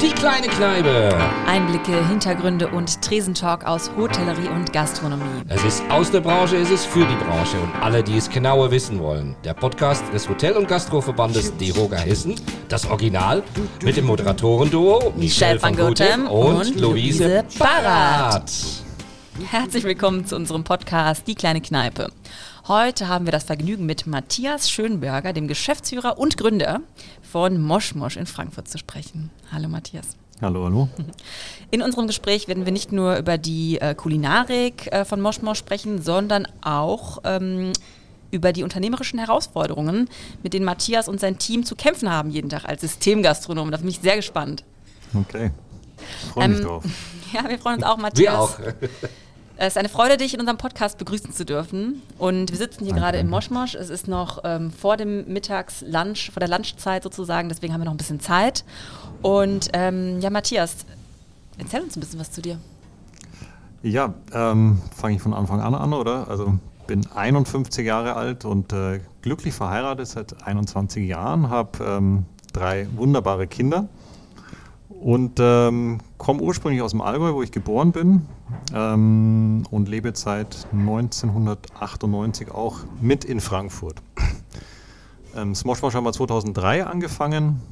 Die kleine Kneipe. Einblicke, Hintergründe und Tresentalk aus Hotellerie und Gastronomie. Es ist aus der Branche, es ist für die Branche und alle, die es genauer wissen wollen. Der Podcast des Hotel- und Gastroverbandes DEHOGA Hessen, das Original, mit dem Moderatorenduo Michelle van Gotem und Luise Barat. Barat. Herzlich willkommen zu unserem Podcast Die kleine Kneipe. Heute haben wir das Vergnügen, mit Matthias Schönberger, dem Geschäftsführer und Gründer von Mosch Mosch in Frankfurt, zu sprechen. Hallo Matthias. Hallo, hallo. In unserem Gespräch werden wir nicht nur über die Kulinarik von Mosch Mosch sprechen, sondern auch über die unternehmerischen Herausforderungen, mit denen Matthias und sein Team zu kämpfen haben jeden Tag als Systemgastronom. Da bin ich sehr gespannt. Okay, freue mich drauf. Ja, wir freuen uns auch, Matthias. Wir auch. Es ist eine Freude, dich in unserem Podcast begrüßen zu dürfen. Und wir sitzen hier gerade im Mosch Mosch. Es ist noch vor dem Mittagslunch, vor der Lunchzeit sozusagen, deswegen haben wir noch ein bisschen Zeit. Und ja, Matthias, erzähl uns ein bisschen was zu dir. Ja, fange ich von Anfang an, oder? Also bin 51 Jahre alt und glücklich verheiratet seit 21 Jahren, habe 3 wunderbare Kinder und komme ursprünglich aus dem Allgäu, wo ich geboren bin, und lebe jetzt seit 1998 auch mit in Frankfurt. Das Mosch Mosch haben wir 2003 angefangen.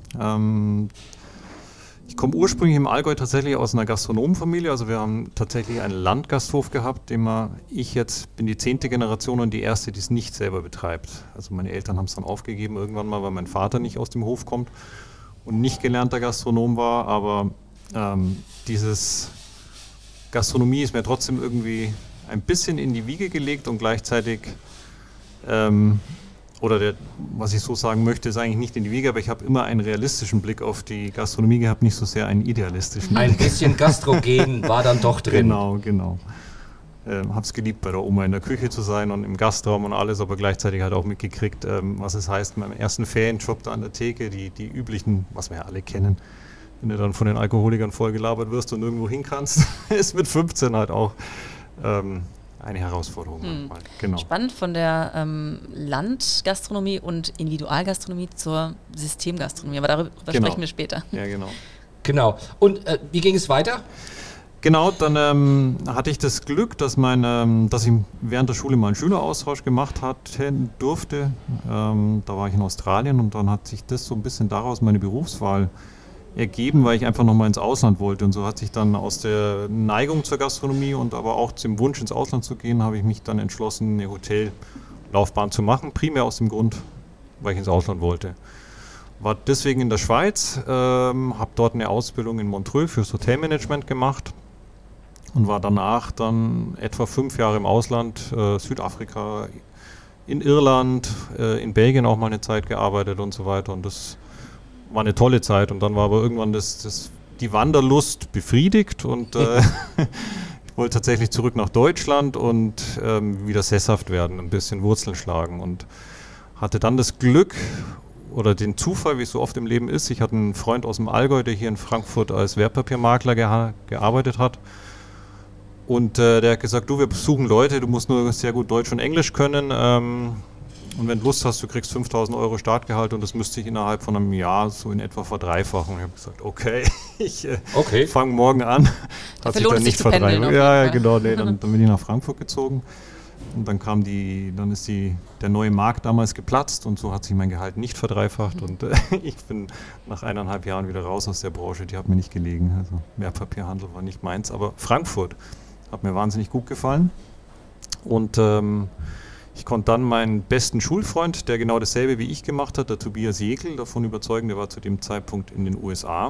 Ich komme ursprünglich im Allgäu tatsächlich aus einer Gastronomenfamilie. Also wir haben tatsächlich einen Landgasthof gehabt, ich jetzt bin die 10. Generation und die erste, die es nicht selber betreibt. Also meine Eltern haben es dann aufgegeben irgendwann mal, weil mein Vater nicht aus dem Hof kommt und nicht gelernter Gastronom war. Aber dieses Gastronomie ist mir trotzdem irgendwie ein bisschen in die Wiege gelegt und gleichzeitig was ich so sagen möchte, ist eigentlich nicht in die Wiege, aber ich habe immer einen realistischen Blick auf die Gastronomie gehabt, nicht so sehr einen idealistischen. Ein bisschen Gastrogen war dann doch drin. Genau. Habe es geliebt, bei der Oma in der Küche zu sein und im Gastraum und alles, aber gleichzeitig halt auch mitgekriegt, was es heißt, in meinem ersten Ferienjob da an der Theke, die üblichen, was wir ja alle kennen, wenn du dann von den Alkoholikern vollgelabert wirst und nirgendwo hin kannst, ist mit 15 halt auch eine Herausforderung. Genau. Spannend, von der Landgastronomie und Individualgastronomie zur Systemgastronomie, aber darüber sprechen wir später. Ja, genau. Genau. Und wie ging es weiter? Genau, dann hatte ich das Glück, dass ich während der Schule mal einen Schüleraustausch gemacht durfte. Da war ich in Australien und dann hat sich das so ein bisschen daraus meine Berufswahl ergeben, weil ich einfach nochmal ins Ausland wollte. Und so hat sich dann aus der Neigung zur Gastronomie und aber auch zum Wunsch ins Ausland zu gehen, habe ich mich dann entschlossen, eine Hotellaufbahn zu machen. Primär aus dem Grund, weil ich ins Ausland wollte. War deswegen in der Schweiz, habe dort eine Ausbildung in Montreux fürs Hotelmanagement gemacht und war danach dann etwa 5 Jahre im Ausland, Südafrika, in Irland, in Belgien auch mal eine Zeit gearbeitet und so weiter. Und das war eine tolle Zeit und dann war aber irgendwann die Wanderlust befriedigt und ich wollte tatsächlich zurück nach Deutschland und wieder sesshaft werden, ein bisschen Wurzeln schlagen und hatte dann das Glück oder den Zufall, wie es so oft im Leben ist. Ich hatte einen Freund aus dem Allgäu, der hier in Frankfurt als Wertpapiermakler gearbeitet hat und der hat gesagt, wir suchen Leute, du musst nur sehr gut Deutsch und Englisch können. Und wenn du Lust hast, du kriegst 5.000 € Startgehalt und das müsste ich innerhalb von einem Jahr so in etwa verdreifachen. Ich habe gesagt, okay, ich fange morgen an. Hat sich dann nicht verdreifacht. Ja, genau, dann bin ich nach Frankfurt gezogen. Und dann ist der neue Markt damals geplatzt und so hat sich mein Gehalt nicht verdreifacht. Und ich bin nach 1,5 Jahren wieder raus aus der Branche, die hat mir nicht gelegen. Also Wertpapierhandel war nicht meins, aber Frankfurt hat mir wahnsinnig gut gefallen. Und ich konnte dann meinen besten Schulfreund, der genau dasselbe wie ich gemacht hat, der Tobias Jekel, davon überzeugen, der war zu dem Zeitpunkt in den USA.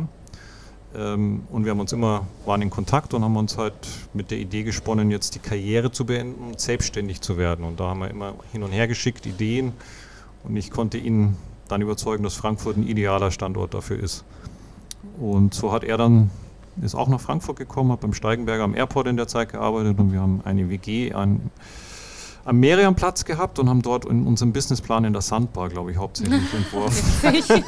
Und wir waren in Kontakt und haben uns halt mit der Idee gesponnen, jetzt die Karriere zu beenden und selbstständig zu werden. Und da haben wir immer hin und her geschickt, Ideen. Und ich konnte ihn dann überzeugen, dass Frankfurt ein idealer Standort dafür ist. Und so ist auch nach Frankfurt gekommen, hat beim Steigenberger am Airport in der Zeit gearbeitet und wir haben eine WG am Meriamplatz gehabt und haben dort in unserem Businessplan in der Sandbar, glaube ich, hauptsächlich entworfen.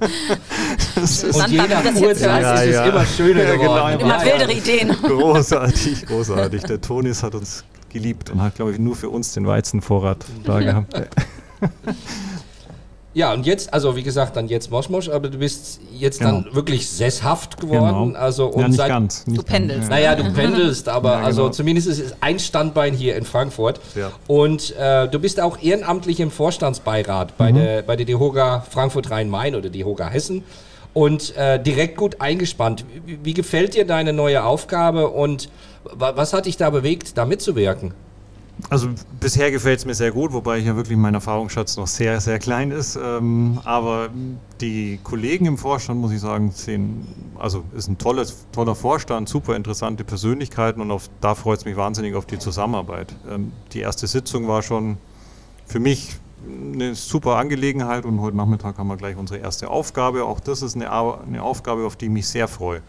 Und je nach Uhrzeit ist es immer schöner geworden. Genau, immer wildere Ideen. Großartig. Der Tonis hat uns geliebt und hat, glaube ich, nur für uns den Weizenvorrat da gehabt. Ja, und jetzt, also wie gesagt, dann jetzt Moschmosch, aber du bist jetzt dann wirklich sesshaft geworden. Genau. Also, und ja, nicht ganz. Du pendelst. Naja, du pendelst, aber genau. also zumindest ist es ein Standbein hier in Frankfurt. Ja. Und du bist auch ehrenamtlich im Vorstandsbeirat bei der DEHOGA Frankfurt Rhein-Main oder DEHOGA Hessen und direkt gut eingespannt. Wie gefällt dir deine neue Aufgabe und was hat dich da bewegt, da mitzuwirken? Also bisher gefällt es mir sehr gut, wobei ja wirklich mein Erfahrungsschatz noch sehr, sehr klein ist. Aber die Kollegen im Vorstand, muss ich sagen, ist ein toller Vorstand, super interessante Persönlichkeiten und da freut es mich wahnsinnig auf die Zusammenarbeit. Die erste Sitzung war schon für mich eine super Angelegenheit und heute Nachmittag haben wir gleich unsere erste Aufgabe. Auch das ist eine Aufgabe, auf die ich mich sehr freue.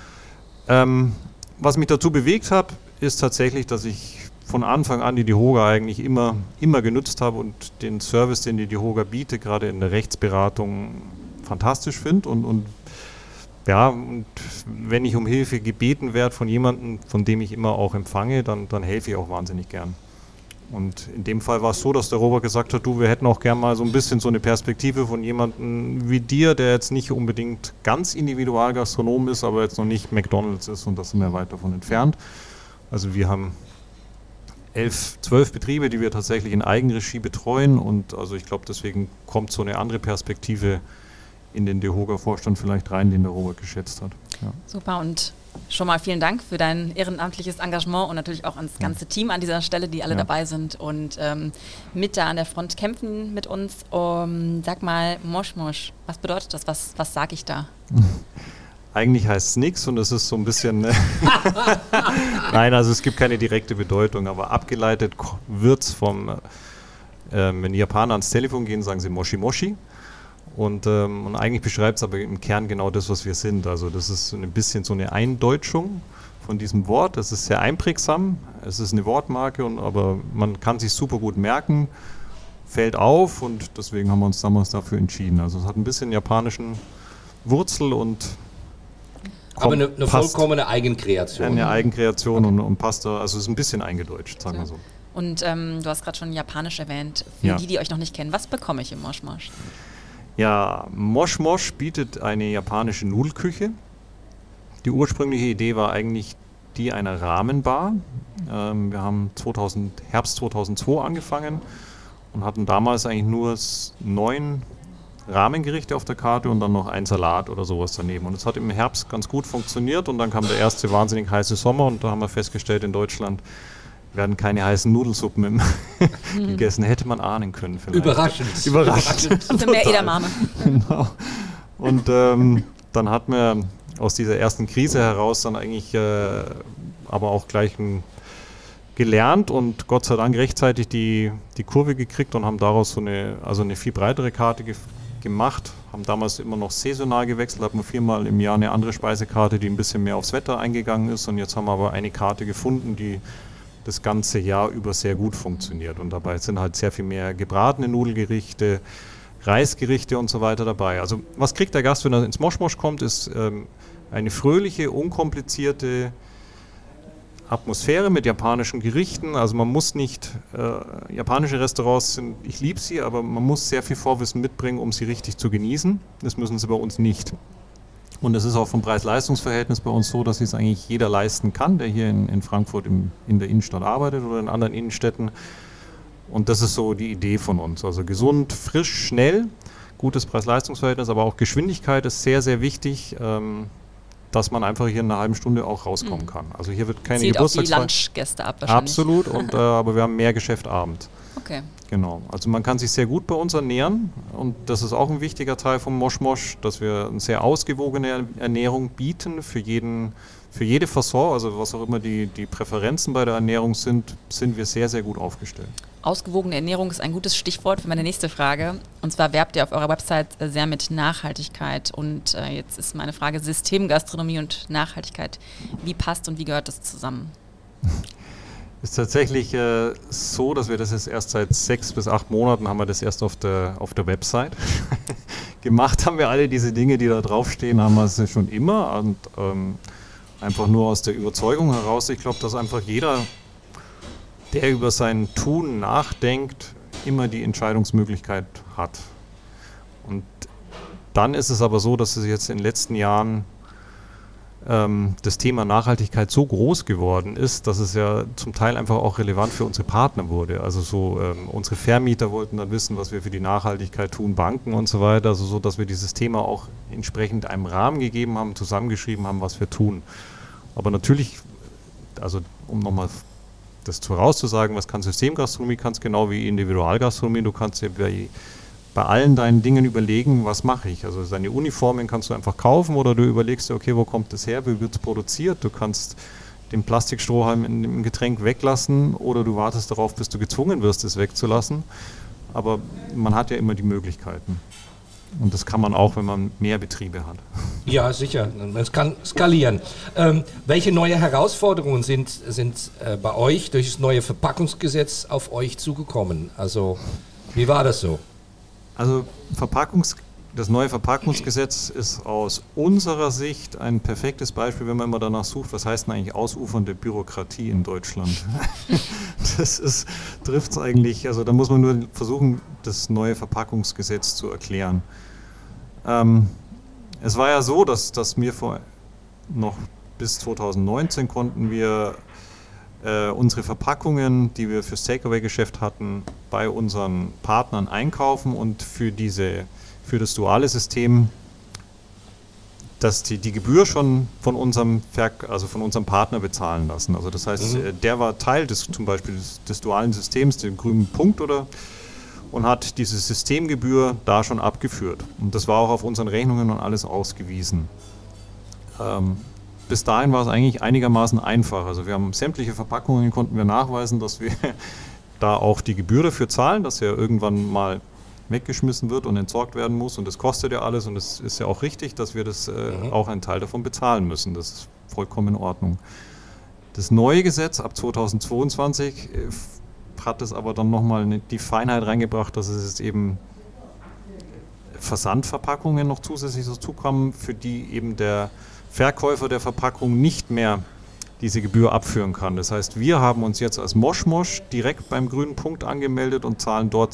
Was mich dazu bewegt hat, ist tatsächlich, dass ich von Anfang an die DEHOGA eigentlich immer genutzt habe und den Service, den die DEHOGA bietet, gerade in der Rechtsberatung, fantastisch finde. Und wenn ich um Hilfe gebeten werde von jemandem, von dem ich immer auch empfange, dann helfe ich auch wahnsinnig gern. Und in dem Fall war es so, dass der Robert gesagt hat, wir hätten auch gern mal so ein bisschen so eine Perspektive von jemandem wie dir, der jetzt nicht unbedingt ganz Individualgastronom ist, aber jetzt noch nicht McDonald's ist und das sind wir weit davon entfernt. Also wir haben 12 Betriebe, die wir tatsächlich in Eigenregie betreuen und also ich glaube, deswegen kommt so eine andere Perspektive in den DEHOGA-Vorstand vielleicht rein, den der Robert geschätzt hat. Ja. Super und schon mal vielen Dank für dein ehrenamtliches Engagement und natürlich auch ans ganze Team an dieser Stelle, die alle dabei sind und mit da an der Front kämpfen mit uns. Sag mal, Moschmosch, was bedeutet das? Was sage ich da? Eigentlich heißt es nichts und es ist so ein bisschen... Nein, also es gibt keine direkte Bedeutung, aber abgeleitet wird es wenn die Japaner ans Telefon gehen, sagen sie Moshi Moshi. Und eigentlich beschreibt es aber im Kern genau das, was wir sind. Also das ist ein bisschen so eine Eindeutschung von diesem Wort. Es ist sehr einprägsam, es ist eine Wortmarke, aber man kann sich super gut merken, fällt auf und deswegen haben wir uns damals dafür entschieden. Also es hat ein bisschen japanischen Wurzel und aber eine vollkommene Eigenkreation. Eine Eigenkreation und passt da, also es ist ein bisschen eingedeutscht, sagen wir so. Und du hast gerade schon Japanisch erwähnt. Für die euch noch nicht kennen, was bekomme ich im Moschmosch? Ja, Moschmosch bietet eine japanische Nudelküche. Die ursprüngliche Idee war eigentlich die einer Rahmenbar. Wir haben Herbst 2002 angefangen und hatten damals eigentlich nur 9 Rahmengerichte auf der Karte und dann noch ein Salat oder sowas daneben. Und es hat im Herbst ganz gut funktioniert und dann kam der erste wahnsinnig heiße Sommer und da haben wir festgestellt, in Deutschland werden keine heißen Nudelsuppen gegessen. Hätte man ahnen können vielleicht. Überraschend. Für mehr Edamame. Genau. Und dann hat man aus dieser ersten Krise heraus dann eigentlich aber auch gleich gelernt und Gott sei Dank rechtzeitig die Kurve gekriegt und haben daraus so eine viel breitere Karte gemacht, haben damals immer noch saisonal gewechselt, hatten wir 4-mal im Jahr eine andere Speisekarte, die ein bisschen mehr aufs Wetter eingegangen ist und jetzt haben wir aber eine Karte gefunden, die das ganze Jahr über sehr gut funktioniert und dabei sind halt sehr viel mehr gebratene Nudelgerichte, Reisgerichte und so weiter dabei. Also was kriegt der Gast, wenn er ins Moschmosch kommt, ist eine fröhliche, unkomplizierte Atmosphäre mit japanischen Gerichten. Also man muss nicht, japanische Restaurants sind, ich liebe sie, aber man muss sehr viel Vorwissen mitbringen, um sie richtig zu genießen. Das müssen sie bei uns nicht. Und es ist auch vom Preis-Leistungs-Verhältnis bei uns so, dass es eigentlich jeder leisten kann, der hier in Frankfurt in der Innenstadt arbeitet oder in anderen Innenstädten. Und das ist so die Idee von uns. Also gesund, frisch, schnell, gutes Preis-Leistungs-Verhältnis, aber auch Geschwindigkeit ist sehr, sehr wichtig, dass man einfach hier in einer halben Stunde auch rauskommen kann. Also hier wird keine Geburtstagsfeier. Zieht auf die Lunchgäste ab wahrscheinlich. Absolut, aber wir haben mehr Geschäft abends. Okay. Genau, also man kann sich sehr gut bei uns ernähren und das ist auch ein wichtiger Teil vom Moschmosch, dass wir eine sehr ausgewogene Ernährung bieten für jede Fasson, also was auch immer die Präferenzen bei der Ernährung sind wir sehr, sehr gut aufgestellt. Ausgewogene Ernährung ist ein gutes Stichwort für meine nächste Frage. Und zwar werbt ihr auf eurer Website sehr mit Nachhaltigkeit. Und jetzt ist meine Frage Systemgastronomie und Nachhaltigkeit. Wie passt und wie gehört das zusammen? Ist tatsächlich so, dass wir das jetzt erst seit 6 bis 8 Monaten haben wir das erst auf der Website gemacht. Haben wir alle diese Dinge, die da draufstehen, haben wir es schon immer. Und einfach nur aus der Überzeugung heraus. Ich glaube, dass einfach jeder, der über sein Tun nachdenkt, immer die Entscheidungsmöglichkeit hat. Und dann ist es aber so, dass es jetzt in den letzten Jahren das Thema Nachhaltigkeit so groß geworden ist, dass es ja zum Teil einfach auch relevant für unsere Partner wurde. Also so unsere Vermieter wollten dann wissen, was wir für die Nachhaltigkeit tun, Banken und so weiter, also so, dass wir dieses Thema auch entsprechend einem Rahmen gegeben haben, zusammengeschrieben haben, was wir tun. Aber natürlich, also um nochmal das vorauszusagen, was kann Systemgastronomie, kannst genau wie Individualgastronomie, du kannst ja bei allen deinen Dingen überlegen, was mache ich. Also deine Uniformen kannst du einfach kaufen oder du überlegst dir, okay, wo kommt das her, wie wird es produziert. Du kannst den Plastikstrohhalm in dem Getränk weglassen oder du wartest darauf, bis du gezwungen wirst, es wegzulassen. Aber man hat ja immer die Möglichkeiten. Und das kann man auch, wenn man mehr Betriebe hat. Ja, sicher. Es kann skalieren. Welche neue Herausforderungen sind bei euch durch das neue Verpackungsgesetz auf euch zugekommen? Also, wie war das so? Also das neue Verpackungsgesetz ist aus unserer Sicht ein perfektes Beispiel, wenn man immer danach sucht, was heißt denn eigentlich ausufernde Bürokratie in Deutschland? Das trifft es eigentlich, also da muss man nur versuchen, das neue Verpackungsgesetz zu erklären. Es war ja so, dass wir noch bis 2019 konnten wir unsere Verpackungen, die wir fürs Takeaway-Geschäft hatten, bei unseren Partnern einkaufen und für das duale System, dass die Gebühr schon von unserem Partner bezahlen lassen. Also das heißt, der war Teil zum Beispiel des dualen Systems, den grünen Punkt und hat diese Systemgebühr da schon abgeführt. Und das war auch auf unseren Rechnungen und alles ausgewiesen. Bis dahin war es eigentlich einigermaßen einfach. Also wir haben sämtliche Verpackungen, konnten wir nachweisen, dass wir da auch die Gebühr dafür zahlen, dass ja irgendwann mal weggeschmissen wird und entsorgt werden muss. Und das kostet ja alles und es ist ja auch richtig, dass wir das auch einen Teil davon bezahlen müssen. Das ist vollkommen in Ordnung. Das neue Gesetz ab 2022 hat es aber dann nochmal die Feinheit reingebracht, dass es jetzt eben Versandverpackungen noch zusätzlich dazukommen, für die eben der Verkäufer der Verpackung nicht mehr diese Gebühr abführen kann. Das heißt, wir haben uns jetzt als Moschmosch direkt beim grünen Punkt angemeldet und zahlen dort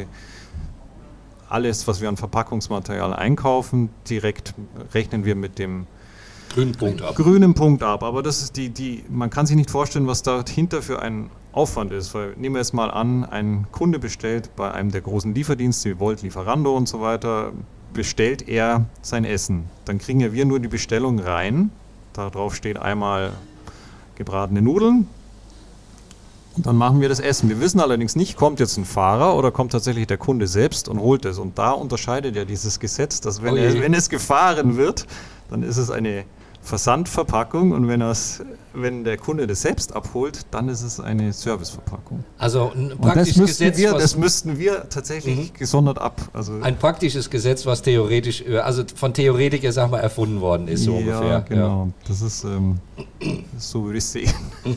alles, was wir an Verpackungsmaterial einkaufen, direkt rechnen wir mit dem grünen Punkt ab. Aber das ist man kann sich nicht vorstellen, was dahinter für ein Aufwand ist. Weil, nehmen wir jetzt mal an, ein Kunde bestellt bei einem der großen Lieferdienste, wie Volt, Lieferando und so weiter, bestellt er sein Essen. Dann kriegen wir nur die Bestellung rein. Darauf steht einmal gebratene Nudeln. Und dann machen wir das Essen. Wir wissen allerdings nicht, kommt jetzt ein Fahrer oder kommt tatsächlich der Kunde selbst und holt es. Und da unterscheidet ja dieses Gesetz, dass wenn es gefahren wird, dann ist es eine Versandverpackung und wenn der Kunde das selbst abholt, dann ist es eine Serviceverpackung. Also ein praktisches Gesetz. Das müssten wir tatsächlich gesondert ab. Also ein praktisches Gesetz, was theoretisch, also von Theoretikern, sag mal, erfunden worden ist, so ungefähr. Ja, genau. Ja. Das ist so würde ich sehen.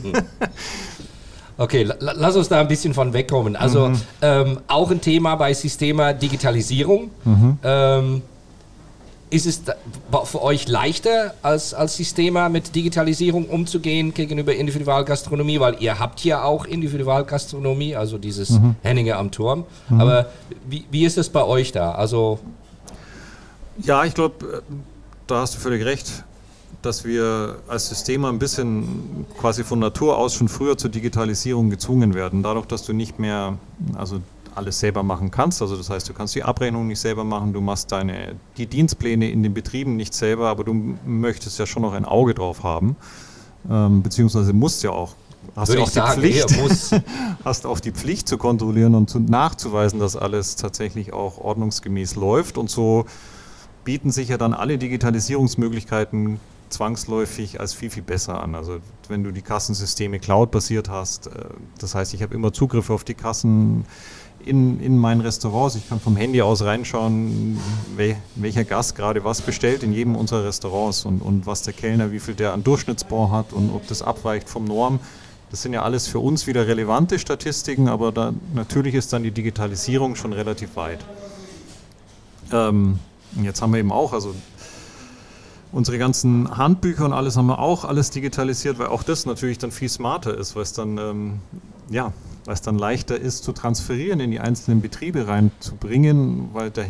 Okay, lass uns da ein bisschen von wegkommen. Also auch ein Thema bei Systema Digitalisierung. Ist es für euch leichter als Systema mit Digitalisierung umzugehen gegenüber Individualgastronomie? Weil ihr habt ja auch Individualgastronomie, also dieses Henninger am Turm. Aber wie ist das bei euch da? Also ja, ich glaube, da hast du völlig recht, dass wir als Systema ein bisschen quasi von Natur aus schon früher zur Digitalisierung gezwungen werden. Dadurch, dass du nicht mehr alles selber machen kannst. Also das heißt, du kannst die Abrechnung nicht selber machen, du machst die Dienstpläne in den Betrieben nicht selber, aber du möchtest ja schon noch ein Auge drauf haben, beziehungsweise musst ja auch. Hast auch die Pflicht zu kontrollieren und nachzuweisen, dass alles tatsächlich auch ordnungsgemäß läuft. Und so bieten sich ja dann alle Digitalisierungsmöglichkeiten zwangsläufig als viel, viel besser an. Also wenn du die Kassensysteme Cloud-basiert hast, das heißt, ich habe immer Zugriff auf die Kassen in meinen Restaurants. Ich kann vom Handy aus reinschauen, welcher Gast gerade was bestellt in jedem unserer Restaurants und was der Kellner, wie viel der an Durchschnittsbon hat und ob das abweicht vom Norm. Das sind ja alles für uns wieder relevante Statistiken, aber natürlich ist dann die Digitalisierung schon relativ weit. Jetzt haben wir eben auch, also unsere ganzen Handbücher und alles haben wir auch alles digitalisiert, weil auch das natürlich dann viel smarter ist, weil es dann leichter ist zu transferieren, in die einzelnen Betriebe reinzubringen, weil der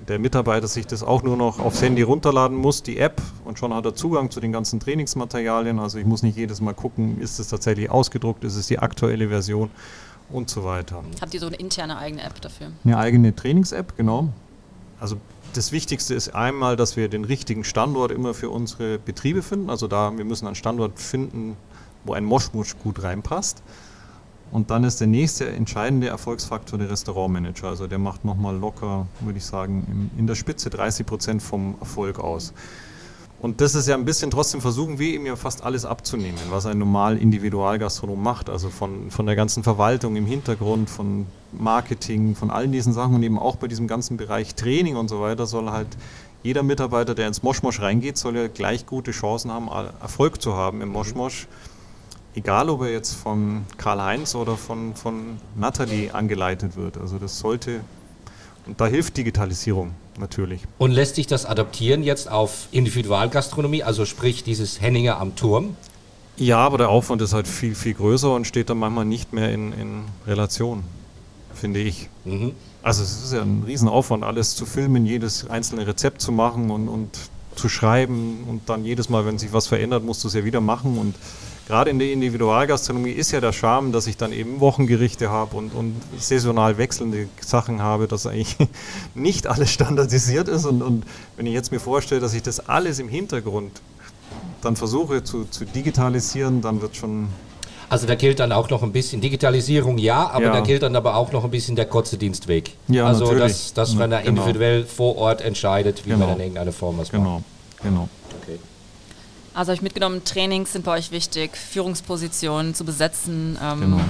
der Mitarbeiter sich das auch nur noch aufs Handy runterladen muss, die App, und schon hat er Zugang zu den ganzen Trainingsmaterialien. Also ich muss nicht jedes Mal gucken, ist es tatsächlich ausgedruckt, ist es die aktuelle Version und so weiter. Habt ihr so eine interne eigene App dafür? Eine eigene Trainings-App, genau. Also das Wichtigste ist einmal, dass wir den richtigen Standort immer für unsere Betriebe finden. Also wir müssen einen Standort finden, wo ein Moshmush gut reinpasst. Und dann ist der nächste entscheidende Erfolgsfaktor der Restaurantmanager. Also der macht nochmal locker, würde ich sagen, in der Spitze 30% vom Erfolg aus. Und das ist ja ein bisschen, trotzdem versuchen wir ihm ja fast alles abzunehmen, was ein normal Individualgastronom macht. Also von der ganzen Verwaltung im Hintergrund, von Marketing, von all diesen Sachen und eben auch bei diesem ganzen Bereich Training und so weiter soll halt jeder Mitarbeiter, der ins Moshmosh reingeht, soll ja gleich gute Chancen haben, Erfolg zu haben im Moshmosh. Egal, ob er jetzt von Karl-Heinz oder von Nathalie angeleitet wird. Also das sollte, und da hilft Digitalisierung natürlich. Und lässt sich das adaptieren jetzt auf Individualgastronomie, also sprich dieses Henninger am Turm? Ja, aber der Aufwand ist halt viel, viel größer und steht dann manchmal nicht mehr in Relation, finde ich. Mhm. Also es ist ja ein Riesenaufwand, alles zu filmen, jedes einzelne Rezept zu machen und zu schreiben und dann jedes Mal, wenn sich was verändert, musst du es ja wieder machen. Und gerade in der Individualgastronomie ist ja der Charme, dass ich dann eben Wochengerichte habe und saisonal wechselnde Sachen habe, dass eigentlich nicht alles standardisiert ist. Und wenn ich jetzt mir vorstelle, dass ich das alles im Hintergrund dann versuche zu digitalisieren, dann wird schon... Also da gilt dann auch noch ein bisschen Digitalisierung, ja, aber da gilt dann aber auch noch ein bisschen der kurze Dienstweg. Ja, also natürlich. dass man da individuell vor Ort entscheidet, wie man in irgendeiner Form was macht. Genau. Okay. Also habe ich mitgenommen, Trainings sind bei euch wichtig, Führungspositionen zu besetzen. Genau.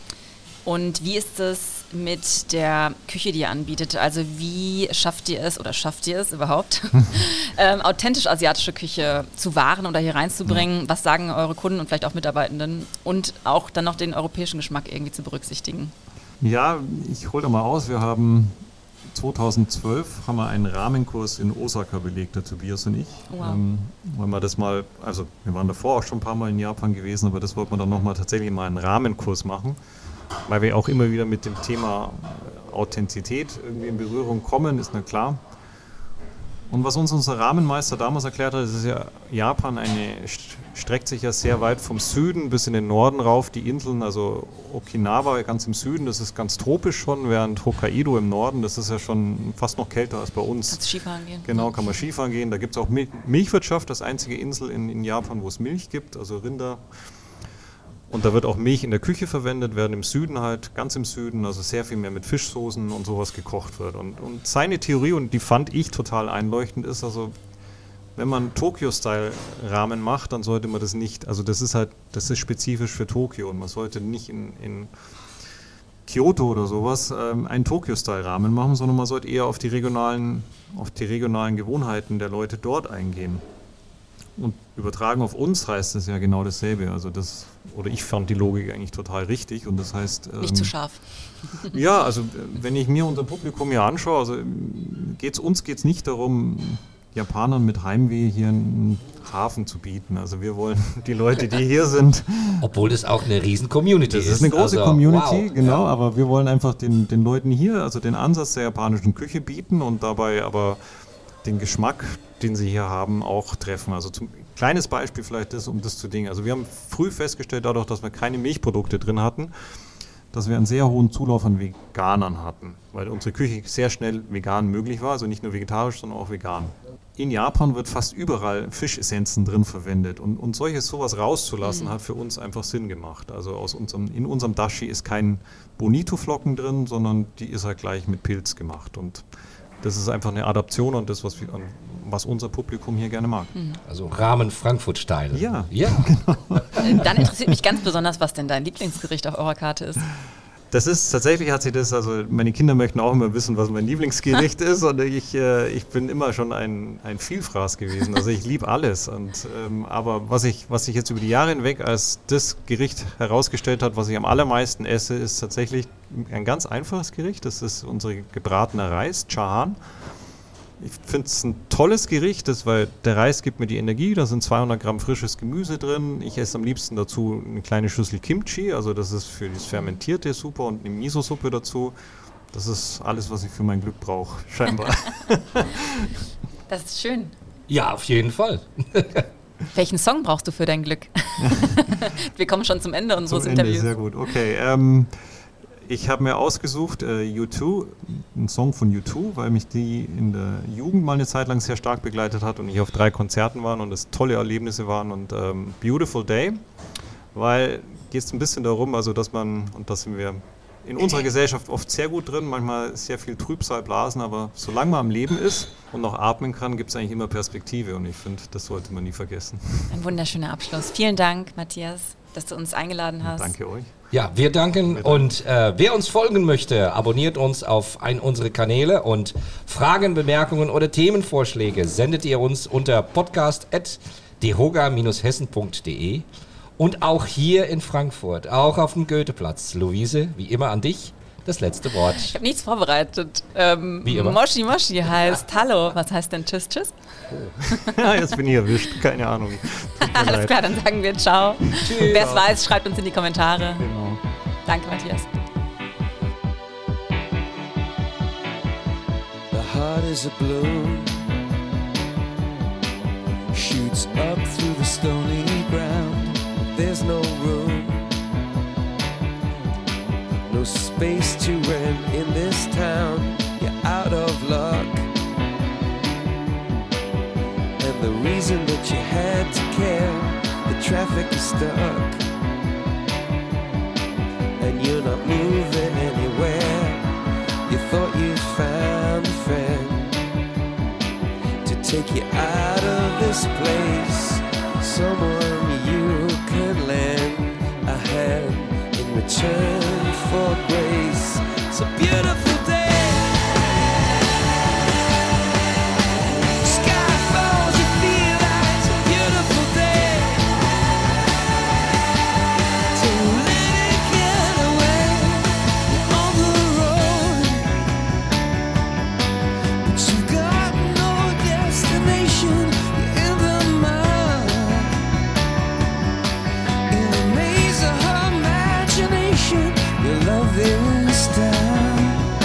Und wie ist es mit der Küche, die ihr anbietet? Also wie schafft ihr es überhaupt, authentisch asiatische Küche zu wahren oder hier reinzubringen? Ja. Was sagen eure Kunden und vielleicht auch Mitarbeitenden? Und auch dann noch den europäischen Geschmack irgendwie zu berücksichtigen? Ja, ich hole da mal aus. Wir haben 2012 haben wir einen Rahmenkurs in Osaka belegt, der Tobias und ich. Wow. Weil wir das mal, also wir waren davor auch schon ein paar Mal in Japan gewesen, aber das wollten wir dann nochmal tatsächlich mal einen Rahmenkurs machen, weil wir auch immer wieder mit dem Thema Authentizität irgendwie in Berührung kommen, ist na klar. Und was uns unser Rahmenmeister damals erklärt hat, ist ja, Japan streckt sich ja sehr weit vom Süden bis in den Norden rauf, die Inseln, also Okinawa ganz im Süden, das ist ganz tropisch schon, während Hokkaido im Norden, das ist ja schon fast noch kälter als bei uns. Kannst Skifahren gehen. Genau, kann man Skifahren gehen. Da gibt es auch Milchwirtschaft, das einzige Insel in Japan, wo es Milch gibt, also Rinder. Und da wird auch Milch in der Küche verwendet, während im Süden halt, ganz im Süden, also sehr viel mehr mit Fischsoßen und sowas gekocht wird. Und seine Theorie, und die fand ich total einleuchtend, ist also, wenn man Tokyo-Style-Ramen macht, dann sollte man das nicht, also das ist spezifisch für Tokio und man sollte nicht in Kyoto oder sowas einen Tokyo-Style-Ramen machen, sondern man sollte eher auf die regionalen Gewohnheiten der Leute dort eingehen. Und übertragen auf uns heißt es ja genau dasselbe. Also ich fand die Logik eigentlich total richtig und das heißt... nicht zu scharf. Ja, also wenn ich mir unser Publikum hier anschaue, also uns geht's nicht darum, Japanern mit Heimweh hier einen Hafen zu bieten. Also wir wollen die Leute, die hier sind... Obwohl das auch eine riesen Community ist. Das ist eine große Community, wow, genau, ja. Aber wir wollen einfach den Leuten hier, also den Ansatz der japanischen Küche bieten und dabei aber den Geschmack, den sie hier haben, auch treffen. Also kleines Beispiel vielleicht ist, um das zu dingen. Also wir haben früh festgestellt, dadurch, dass wir keine Milchprodukte drin hatten, dass wir einen sehr hohen Zulauf an Veganern hatten, weil unsere Küche sehr schnell vegan möglich war, also nicht nur vegetarisch, sondern auch vegan. In Japan wird fast überall Fischessenzen drin verwendet und sowas rauszulassen, hat für uns einfach Sinn gemacht. Also in unserem Dashi ist kein Bonito-Flocken drin, sondern die ist halt gleich mit Pilz gemacht und das ist einfach eine Adaption an das, was unser Publikum hier gerne mag. Also Ramen Frankfurt-Style. Ja. Genau. Dann interessiert mich ganz besonders, was denn dein Lieblingsgericht auf eurer Karte ist. Das ist, tatsächlich hat sie das, also meine Kinder möchten auch immer wissen, was mein Lieblingsgericht ist und ich bin immer schon ein Vielfraß gewesen, also ich liebe alles. Aber was sich jetzt über die Jahre hinweg als das Gericht herausgestellt hat, was ich am allermeisten esse, ist tatsächlich ein ganz einfaches Gericht, das ist unsere gebratene Reis, Chahan. Ich finde es ein tolles Gericht, weil der Reis gibt mir die Energie, da sind 200 Gramm frisches Gemüse drin. Ich esse am liebsten dazu eine kleine Schüssel Kimchi, also das ist für das Fermentierte super und eine Miso-Suppe dazu. Das ist alles, was ich für mein Glück brauche, scheinbar. Das ist schön. Ja, auf jeden Fall. Welchen Song brauchst du für dein Glück? Wir kommen schon zum Ende unseres Zum Ende, Interviews. sehr gut. Okay, ich habe mir ausgesucht U2, einen Song von U2, weil mich die in der Jugend mal eine Zeit lang sehr stark begleitet hat und ich auf 3 Konzerten war und es tolle Erlebnisse waren und Beautiful Day, weil geht es ein bisschen darum, also dass man, und das sind wir in unserer Gesellschaft oft sehr gut drin, manchmal sehr viel Trübsal blasen, aber solange man am Leben ist und noch atmen kann, gibt es eigentlich immer Perspektive und ich finde, das sollte man nie vergessen. Ein wunderschöner Abschluss. Vielen Dank, Matthias, dass du uns eingeladen hast. Danke euch. Ja, wir danken und wer uns folgen möchte, abonniert uns auf einen unserer Kanäle und Fragen, Bemerkungen oder Themenvorschläge sendet ihr uns unter podcast@dehoga-hessen.de. Und auch hier in Frankfurt, auch auf dem Goetheplatz. Luise, wie immer an dich, das letzte Wort. Ich habe nichts vorbereitet. Wie immer. Moshi Moshi heißt Hallo. Was heißt denn Tschüss, Tschüss? Ja, jetzt bin ich erwischt, keine Ahnung. Alles klar, dann sagen wir Ciao. Wer es weiß, schreibt uns in die Kommentare. Genau. Danke, Matthias. The heart is a balloon, shoots up through the stony ground. There's no room, no space to rent in this town. You're out of luck, and the reason that you had to care, the traffic is stuck, and you're not moving anywhere. You thought you found a friend to take you out of this place, someone you could lend a hand in return for grace. It's a beautiful day. Sky falls, you feel like it's a beautiful day. So let it get away. You're on the road, but you've got no destination. You're in the mud, in the maze of her imagination. Your love is down,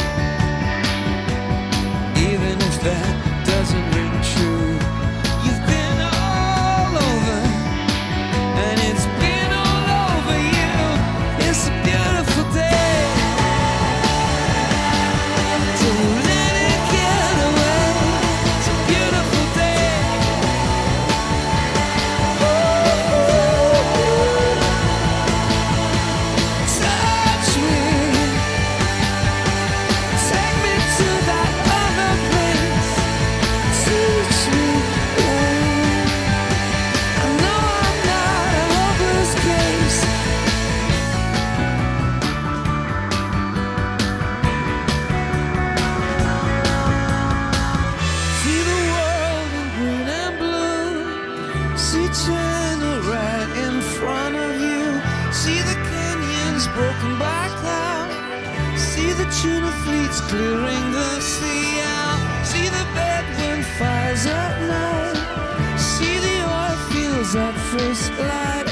even if that doesn't ring true. You've been all over, and it's been all over you. It's a beautiful day. So let it get away. It's a beautiful day. Touch me, take me to that other place. Teach me, I know I'm not a hopeless case. See the world in green and blue. See China right in front of you. See the canyons broken by cloud. See the tuna fleets clearing the sea out. See the Bedouin fires at night. See the oil fields at first light.